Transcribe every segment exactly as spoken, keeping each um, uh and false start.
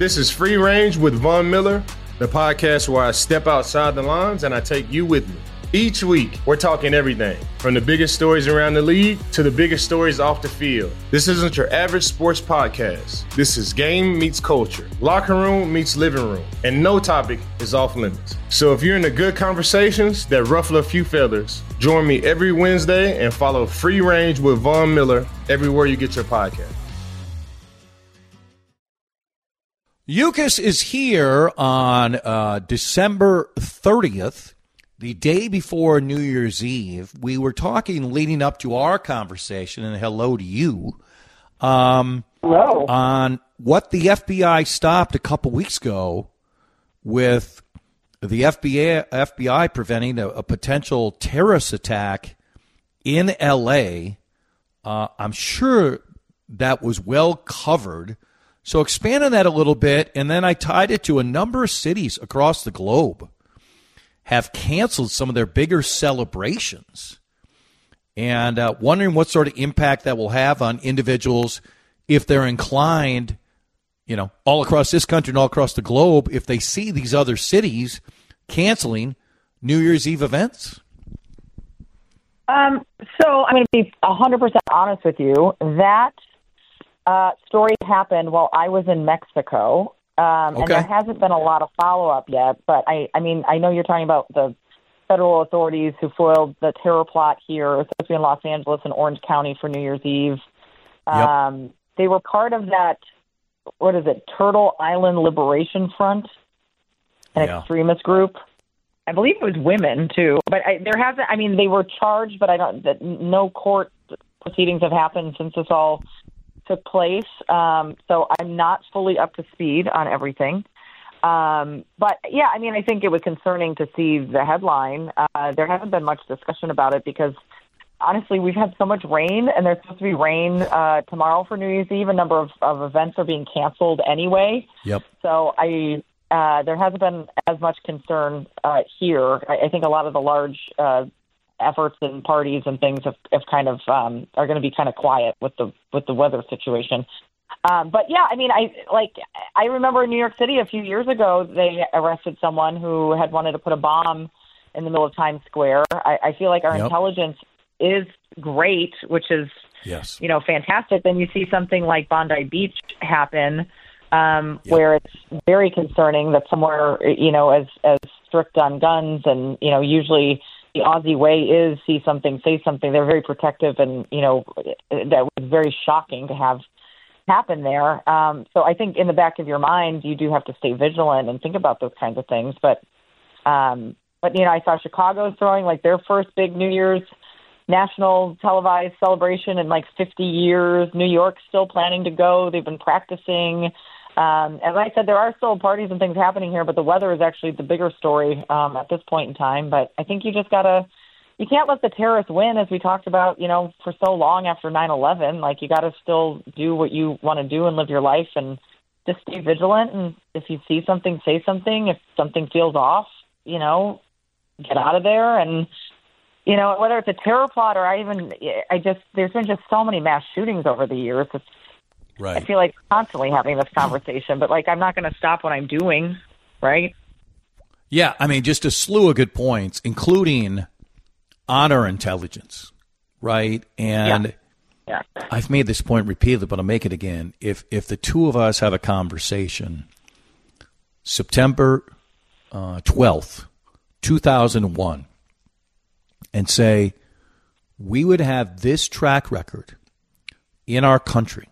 This is Free Range with Von Miller, the podcast where I step outside the lines and I take you with me. Each week, we're talking everything from the biggest stories around the league to the biggest stories off the field. This isn't your average sports podcast. This is game meets culture, locker room meets living room, and no topic is off limits. So if you're into good conversations that ruffle a few feathers, join me every Wednesday and follow Free Range with Von Miller everywhere you get your podcast. UCAS is here on uh, December thirtieth. The day before New Year's Eve. We were talking leading up to our conversation, and hello to you, um, hello. on what the F B I stopped a couple weeks ago with the F B I, F B I preventing a, a potential terrorist attack in L A. Uh, I'm sure that was well covered. So expand on that a little bit, and then I tied it to a number of cities across the globe have canceled some of their bigger celebrations, and uh, wondering what sort of impact that will have on individuals if they're inclined, you know, all across this country and all across the globe, if they see these other cities canceling New Year's Eve events. Um, so I'm going to be one hundred percent honest with you. That uh, story happened while I was in Mexico. Um, and okay. there hasn't been a lot of follow-up yet, but I, I mean, I know you're talking about the federal authorities who foiled the terror plot here, especially in Los Angeles and Orange County for New Year's Eve. Um, yep. They were part of that, what is it, Turtle Island Liberation Front, an yeah. extremist group. I believe it was women, too. But I, there hasn't, I mean, they were charged, but I don't, that no court proceedings have happened since this all took place, um, so I'm not fully up to speed on everything. Um, but, yeah, I mean, I think it was concerning to see the headline. Uh, there hasn't been much discussion about it because, honestly, we've had so much rain, and there's supposed to be rain uh, tomorrow for New Year's Eve. A number of, of events are being canceled anyway. Yep. So I uh, there hasn't been as much concern uh, here. I, I think a lot of the large uh efforts and parties and things have, have kind of um, are going to be kind of quiet with the with the weather situation. Um, but yeah, I mean, I like I remember in New York City a few years ago they arrested someone who had wanted to put a bomb in the middle of Times Square. I, I feel like our yep. intelligence is great, which is yes. you know fantastic. Then you see something like Bondi Beach happen, um, yep. where it's very concerning that somewhere you know as as strict on guns and you know usually. The Aussie way is see something, say something. They're very protective, and you know that was very shocking to have happen there. Um, so I think in the back of your mind, you do have to stay vigilant and think about those kinds of things. But um, but you know, I saw Chicago throwing like their first big New Year's national televised celebration in like fifty years. New York's still planning to go. They've been practicing. Um, as I said, there are still parties and things happening here, but the weather is actually the bigger story um, at this point in time. But I think you just got to – you can't let the terrorists win, as we talked about, you know, for so long after nine eleven. Like, you got to still do what you want to do and live your life and just stay vigilant. And if you see something, say something. If something feels off, you know, get out of there. And, you know, whether it's a terror plot or I even – I just – there's been just so many mass shootings over the years. It's Right. I feel like constantly having this conversation, but like I'm not going to stop what I'm doing, right? Yeah, I mean, just a slew of good points, including honor intelligence, right? And yeah. Yeah. I've made this point repeatedly, but I'll make it again. If if the two of us have a conversation, September uh, twelfth, two thousand one, and say we would have this track record in our country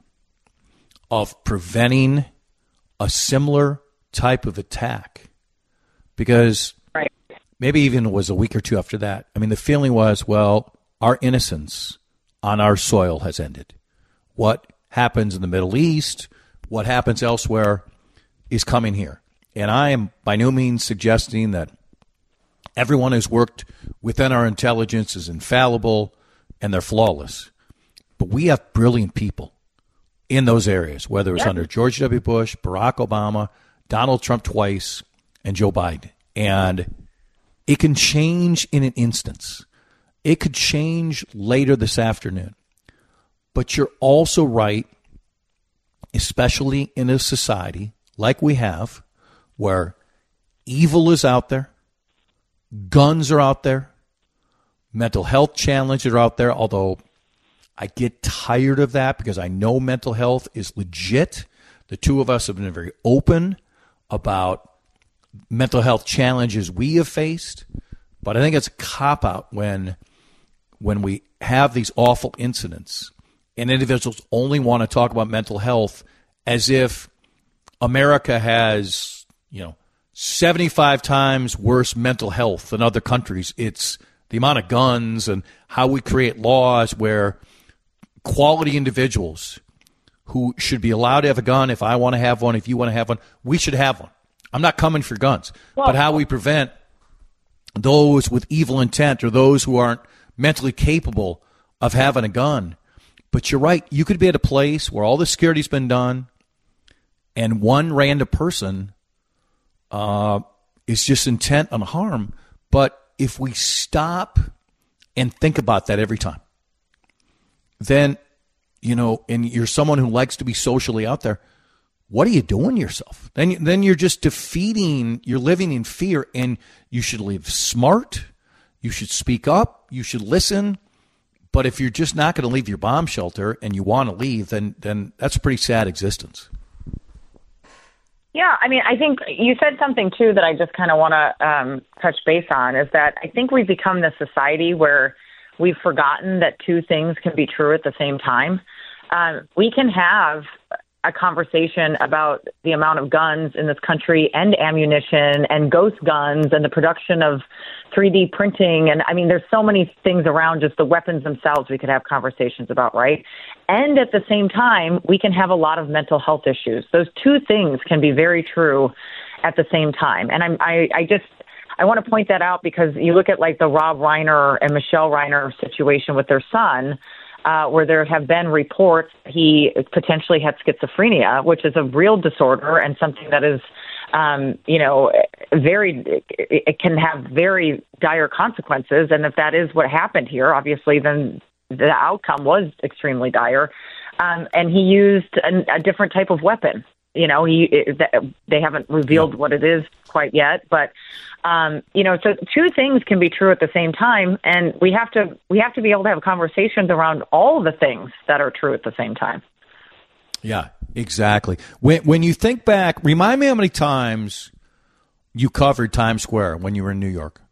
of preventing a similar type of attack, because right. maybe even it was a week or two after that. I mean, the feeling was, well, our innocence on our soil has ended. What happens in the Middle East, what happens elsewhere is coming here. And I am by no means suggesting that everyone who's worked within our intelligence is infallible and they're flawless. But we have brilliant people in those areas, whether it's yep. under George W. Bush, Barack Obama, Donald Trump twice, and Joe Biden. And it can change in an instance. It could change later this afternoon. But you're also right, especially in a society like we have, where evil is out there, guns are out there, mental health challenges are out there, although I get tired of that because I know mental health is legit. The two of us have been very open about mental health challenges we have faced, but I think it's a cop-out when when we have these awful incidents and individuals only want to talk about mental health as if America has, you know, seventy-five times worse mental health than other countries. It's the amount of guns and how we create laws where quality individuals who should be allowed to have a gun, if I want to have one, if you want to have one, we should have one. I'm not coming for guns, well, but how we prevent those with evil intent or those who aren't mentally capable of having a gun. But you're right. You could be at a place where all the security's been done and one random person uh, is just intent on harm. But if we stop and think about that every time, then, you know, and you're someone who likes to be socially out there, what are you doing to yourself? Then, then you're just defeating, you're living in fear, and you should live smart. You should speak up. You should listen. But if you're just not going to leave your bomb shelter and you want to leave, then then that's a pretty sad existence. Yeah, I mean, I think you said something, too, that I just kind of want to um, touch base on, is that I think we've become this society where we've forgotten that two things can be true at the same time. Um, we can have a conversation about the amount of guns in this country and ammunition and ghost guns and the production of three D printing. And I mean, there's so many things around just the weapons themselves we could have conversations about, right? And at the same time, we can have a lot of mental health issues. Those two things can be very true at the same time. And I'm, I, I just, I want to point that out because you look at like the Rob Reiner and Michelle Reiner situation with their son, Uh, where there have been reports he potentially had schizophrenia, which is a real disorder and something that is, um, you know, very, it, it can have very dire consequences. And if that is what happened here, obviously, then the outcome was extremely dire. Um, and he used a, a different type of weapon. You know, he it, they haven't revealed what it is quite yet, but um, you know, so two things can be true at the same time, and we have to we have to be able to have conversations around all the things that are true at the same time. Yeah, exactly. When when you think back, remind me how many times you covered Times Square when you were in New York.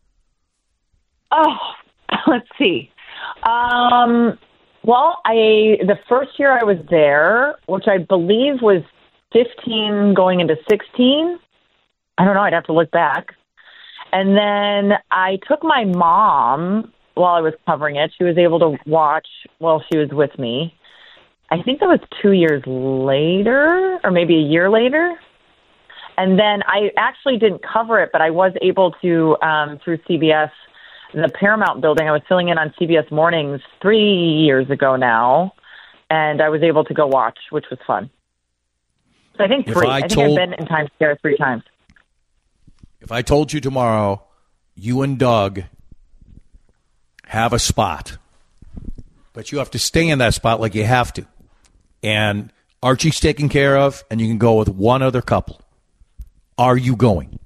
Oh, let's see. Um, well, I the first year I was there, which I believe was fifteen going into sixteen. I don't know. I'd have to look back. And then I took my mom while I was covering it. She was able to watch while she was with me. I think that was two years later or maybe a year later. And then I actually didn't cover it, but I was able to, um, through C B S, the Paramount building. I was filling in on C B S Mornings three years ago now, and I was able to go watch, which was fun. I think three. I, I think told, I've been in Times Square three times. If I told you tomorrow, you and Doug have a spot, but you have to stay in that spot like you have to, and Archie's taken care of, and you can go with one other couple. Are you going?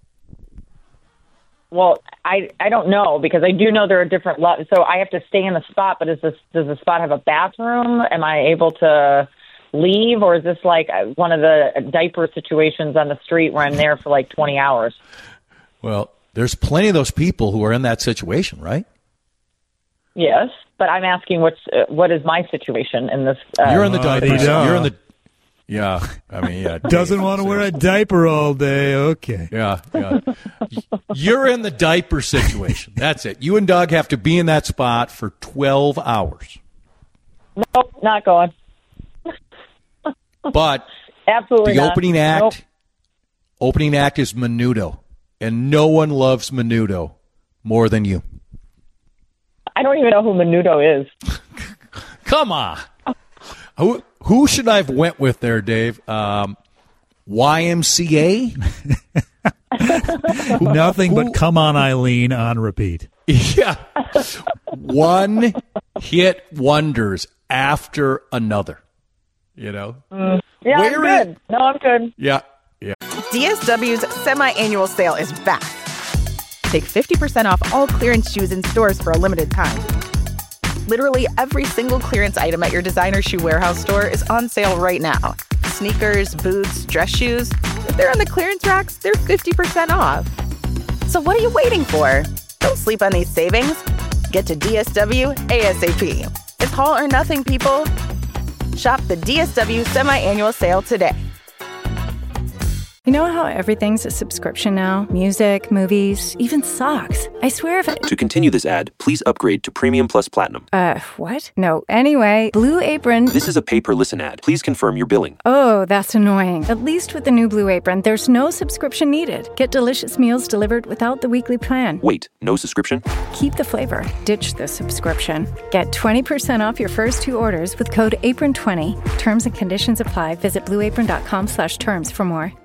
Well, I I don't know because I do know there are different levels. So I have to stay in the spot, but is this, does the spot have a bathroom? Am I able to leave, or is this like one of the diaper situations on the street where I'm there for like twenty hours? Well, there's plenty of those people who are in that situation, right? Yes, but I'm asking what's uh, what is my situation in this? Uh, You're in the diaper. Uh, You're in the. Yeah, I mean, yeah. Doesn't want to wear a diaper all day. Okay. Yeah, yeah. You're in the diaper situation. That's it. You and Doug have to be in that spot for twelve hours. Nope, not going. But absolutely the not. opening act, nope. opening act is Menudo, and no one loves Menudo more than you. I don't even know who Menudo is. Come on, who who should I have went with there, Dave? Um, Y M C A. Nothing who, but "Come On, Eileen" on repeat. Yeah, one hit wonders after another. You know, mm, yeah, Where I'm good. Is, no, I'm good. Yeah, Yeah. D S W's semi-annual sale is back. Take fifty percent off all clearance shoes in stores for a limited time. Literally every single clearance item at your designer shoe warehouse store is on sale right now. Sneakers, boots, dress shoes. If they're on the clearance racks, they're fifty percent off. So what are you waiting for? Don't sleep on these savings. Get to D S W ASAP. It's all or nothing, people. Shop the D S W semi-annual sale today. You know how everything's a subscription now? Music, movies, even socks. I swear if I... To continue this ad, please upgrade to Premium Plus Platinum. Uh, what? No. Anyway, Blue Apron... This is a pay-per-listen ad. Please confirm your billing. Oh, that's annoying. At least with the new Blue Apron, there's no subscription needed. Get delicious meals delivered without the weekly plan. Wait, no subscription? Keep the flavor. Ditch the subscription. Get twenty percent off your first two orders with code apron twenty. Terms and conditions apply. Visit blueapron.com slash terms for more.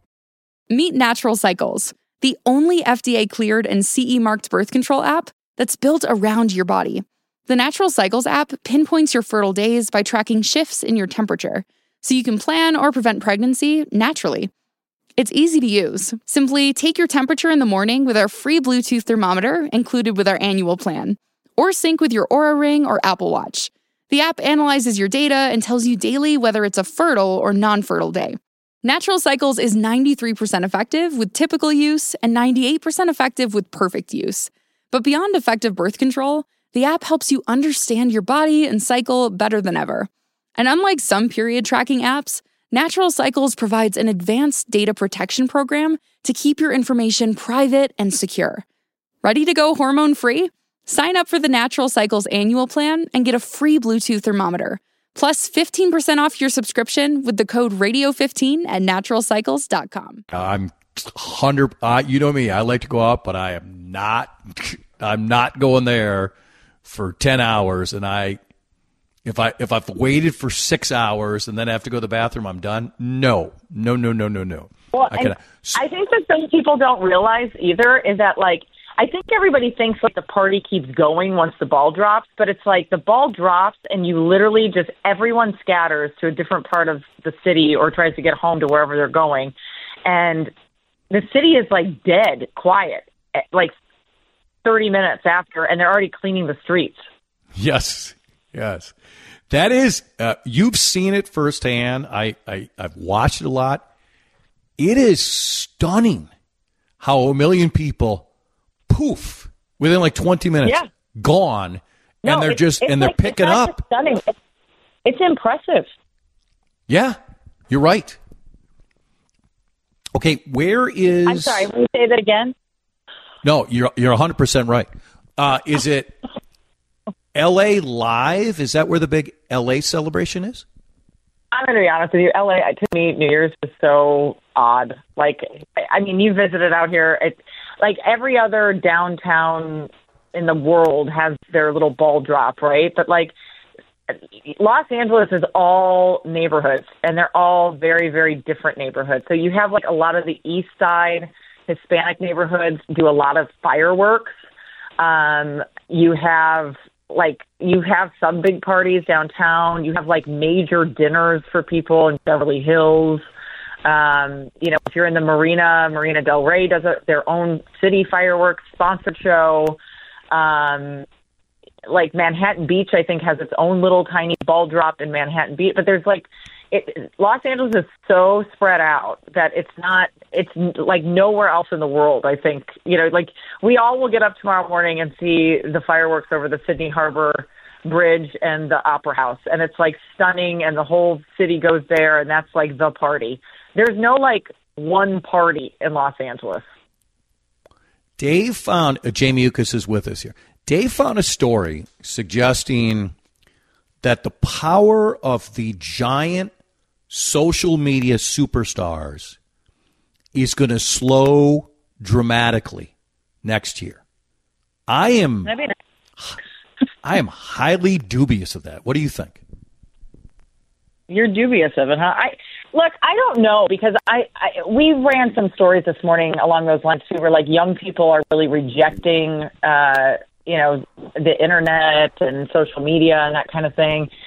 Meet Natural Cycles, the only F D A-cleared and C E-marked birth control app that's built around your body. The Natural Cycles app pinpoints your fertile days by tracking shifts in your temperature, so you can plan or prevent pregnancy naturally. It's easy to use. Simply take your temperature in the morning with our free Bluetooth thermometer included with our annual plan, or sync with your Oura Ring or Apple Watch. The app analyzes your data and tells you daily whether it's a fertile or non-fertile day. Natural Cycles is ninety-three percent effective with typical use and ninety-eight percent effective with perfect use. But beyond effective birth control, the app helps you understand your body and cycle better than ever. And unlike some period tracking apps, Natural Cycles provides an advanced data protection program to keep your information private and secure. Ready to go hormone-free? Sign up for the Natural Cycles annual plan and get a free Bluetooth thermometer. Plus fifteen percent off your subscription with the code radio fifteen at natural cycles dot com. I'm one hundred uh, you know me, I like to go out, but I am not I'm not going there for ten hours, and I if I if I've waited for six hours and then I have to go to the bathroom, I'm done. No. No, no, no, no, no. Well, I, and I think the thing people don't realize either is that, like, I think everybody thinks like the party keeps going once the ball drops, but it's like the ball drops and you literally just, everyone scatters to a different part of the city or tries to get home to wherever they're going. And the city is like dead quiet, like thirty minutes after, and they're already cleaning the streets. Yes, yes. That is, uh, you've seen it firsthand. I, I, I've watched it a lot. It is stunning how a million people poof, within like twenty minutes, yeah. gone, no, and they're it's, just, it's and they're like, picking it's up. Stunning. It's, it's impressive. Yeah, you're right. Okay, where is... I'm sorry, will you say that again? No, you're you're one hundred percent right. Uh, is it L A Live? Is that where the big L A celebration is? I'm going to be honest with you. L A, to me, New Year's is so odd. Like, I mean, you visited out here. It, like every other downtown in the world has their little ball drop, right? But like Los Angeles is all neighborhoods, and they're all very, very different neighborhoods. So you have like a lot of the East Side Hispanic neighborhoods do a lot of fireworks. Um, you have like you have some big parties downtown. You have like major dinners for people in Beverly Hills. Um, you know, if you're in the Marina, Marina Del Rey does a, their own city fireworks sponsored show. Um, like Manhattan Beach, I think, has its own little tiny ball drop in Manhattan Beach. But there's like, it, Los Angeles is so spread out that it's not, it's like nowhere else in the world, I think. You know, like we all will get up tomorrow morning and see the fireworks over the Sydney Harbor Bridge and the Opera House. And it's like stunning, and the whole city goes there, and that's like the party. There's no like one party in Los Angeles. Dave found, uh, Jamie Ukas is with us here. Dave found a story suggesting that the power of the giant social media superstars is going to slow dramatically next year. I am, I am highly dubious of that. What do you think? You're dubious of it, huh? I look, I don't know, because I, I we ran some stories this morning along those lines too, where like young people are really rejecting, uh, you know, the internet and social media and that kind of thing.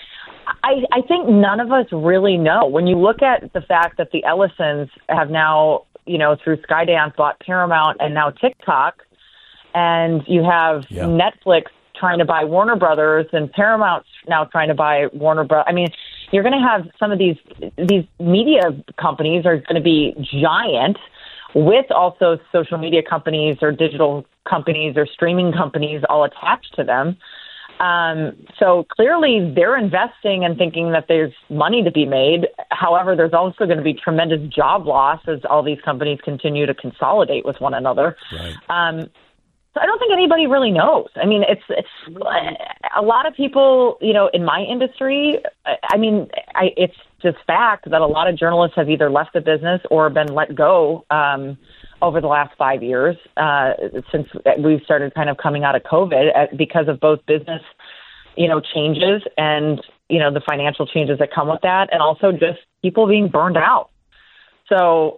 I, I think none of us really know. When you look at the fact that the Ellisons have now, you know, through Skydance bought Paramount and now TikTok, and you have yeah. Netflix trying to buy Warner Brothers and Paramount's now trying to buy Warner Brothers. I mean, you're going to have some of these these media companies are going to be giant, with also social media companies or digital companies or streaming companies all attached to them. Um, so clearly they're investing and thinking that there's money to be made. However, there's also going to be tremendous job loss as all these companies continue to consolidate with one another. Right. Um, so I don't think anybody really knows. I mean, it's, it's a lot of people, you know, in my industry, I mean, I, it's just fact that a lot of journalists have either left the business or been let go, um, over the last five years, uh, since we've started kind of coming out of COVID, because of both business, you know, changes and, you know, the financial changes that come with that, and also just people being burned out. So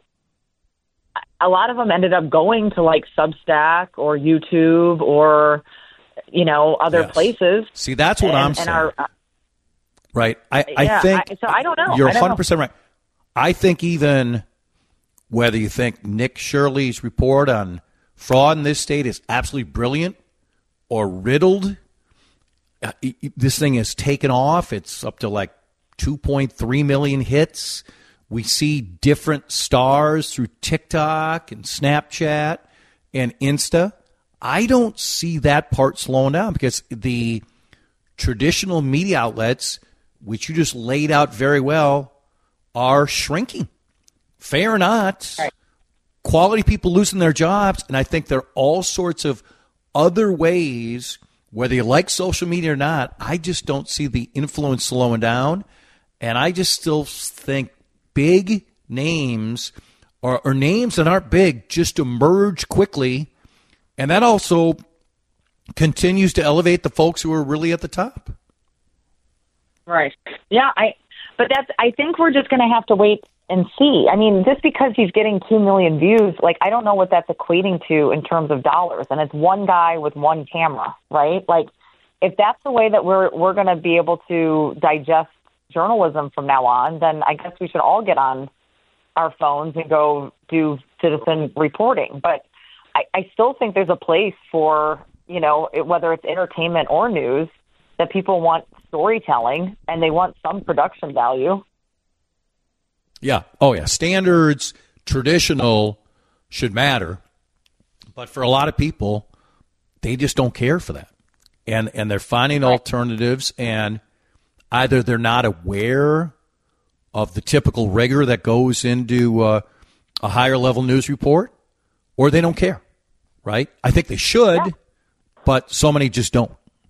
a lot of them ended up going to like Substack or YouTube or, you know, other yes. places. See, that's what and, I'm and saying. Our, right. I, I yeah, think I, so I don't know. You're I don't one hundred percent know. right. I think even whether you think Nick Shirley's report on fraud in this state is absolutely brilliant or riddled, uh, this thing has taken off. It's up to like two point three million hits. We see different stars through TikTok and Snapchat and Insta. I don't see that part slowing down because the traditional media outlets, which you just laid out very well, are shrinking. Fair or not, right. Quality people losing their jobs, and I think there are all sorts of other ways, whether you like social media or not, I just don't see the influence slowing down, and I just still think big names or, or names that aren't big just emerge quickly, and that also continues to elevate the folks who are really at the top. Right. Yeah, I. But that's. I think we're just going to have to wait and see. I mean, just because he's getting two million views, like, I don't know what that's equating to in terms of dollars. And it's one guy with one camera, right? Like, if that's the way that we're we're going to be able to digest journalism from now on, then I guess we should all get on our phones and go do citizen reporting. But I, I still think there's a place for, you know, it, whether it's entertainment or news, that people want storytelling and they want some production value. Yeah. Oh, yeah. Standards, traditional should matter. But for a lot of people, they just don't care for that. And and they're finding right. alternatives, and either they're not aware of the typical rigor that goes into uh, a higher level news report, or they don't care, right? I think they should, yeah. but so many just don't.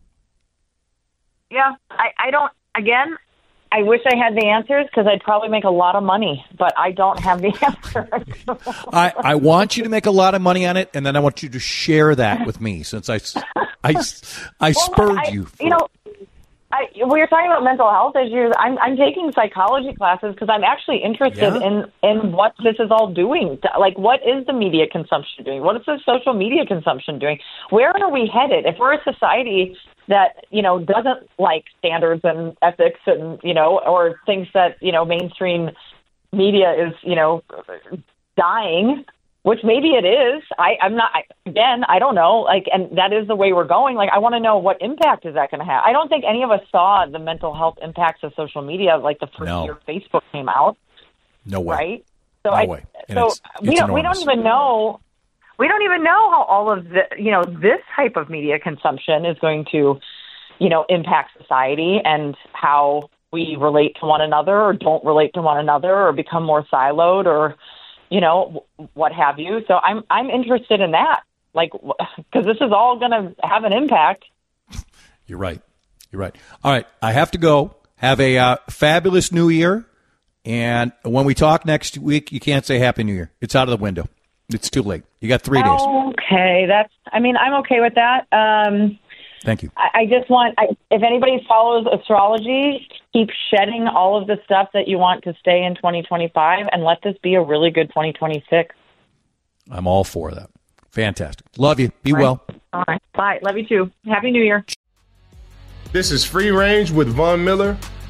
Yeah, I, I don't, again, I wish I had the answers because I'd probably make a lot of money, but I don't have the answers. I, I want you to make a lot of money on it, and then I want you to share that with me since I, I, I spurred well, I, you. For you know, I, we were talking about mental health issues. I'm, I'm taking psychology classes because I'm actually interested yeah. in, in what this is all doing. Like, what is the media consumption doing? What is the social media consumption doing? Where are we headed? If we're a society that, you know, doesn't like standards and ethics and, you know, or thinks that, you know, mainstream media is, you know, dying, which maybe it is. I, I'm not, I, again, I don't know. Like, and that is the way we're going. Like, I want to know what impact is that going to have? I don't think any of us saw the mental health impacts of social media like the first no. year Facebook came out. No way. Right? So no I, way. And so it's, we it's don't, we don't even know. We don't even know how all of the, you know, this type of media consumption is going to, you know, impact society and how we relate to one another or don't relate to one another or become more siloed or, you know, what have you. So I'm I'm interested in that, like, because this is all going to have an impact. You're right. You're right. All right. I have to go. Have a uh, fabulous New Year. And when we talk next week, you can't say Happy New Year. It's out of the window. It's too late. You got three days. Okay. That's, I mean, I'm okay with that. Um, Thank you. I, I just want, I, if anybody follows astrology, keep shedding all of the stuff that you want to stay in twenty twenty-five and let this be a really good twenty twenty-six. I'm all for that. Fantastic. Love you. Be all right. well. All right. Bye. Love you too. Happy New Year. This is Free Range with Von Miller,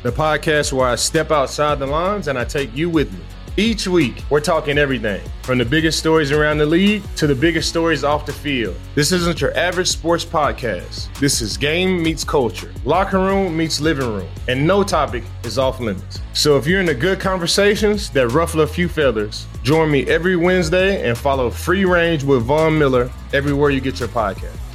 the podcast where I step outside the lines and I take you with me. Each week, we're talking everything from the biggest stories around the league to the biggest stories off the field. This isn't your average sports podcast. This is game meets culture, locker room meets living room, and no topic is off limits. So if you're into good conversations that ruffle a few feathers, join me every Wednesday and follow Free Range with Von Miller everywhere you get your podcast.